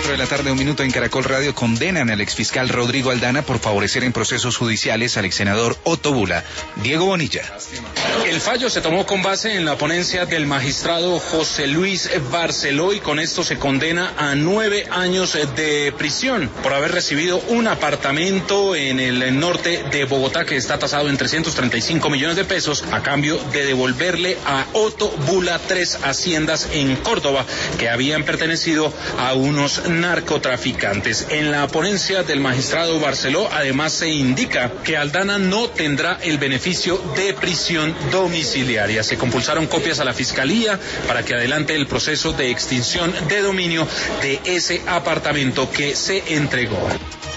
4 de la tarde, 1 minuto en Caracol Radio. Condenan al exfiscal Rodrigo Aldana por favorecer en procesos judiciales al exsenador Otto Bula. Diego Bonilla. El fallo se tomó con base en la ponencia del magistrado José Luis Barceló y con esto se condena a 9 años de prisión por haber recibido un apartamento en el norte de Bogotá que está tasado en 335 millones de pesos a cambio de devolverle a Otto Bula 3 haciendas en Córdoba que habían pertenecido a unos narcotraficantes. En la ponencia del magistrado Barceló además se indica que Aldana no tendrá el beneficio de prisión domiciliaria. Se compulsaron copias a la Fiscalía para que adelante el proceso de extinción de dominio de ese apartamento que se entregó.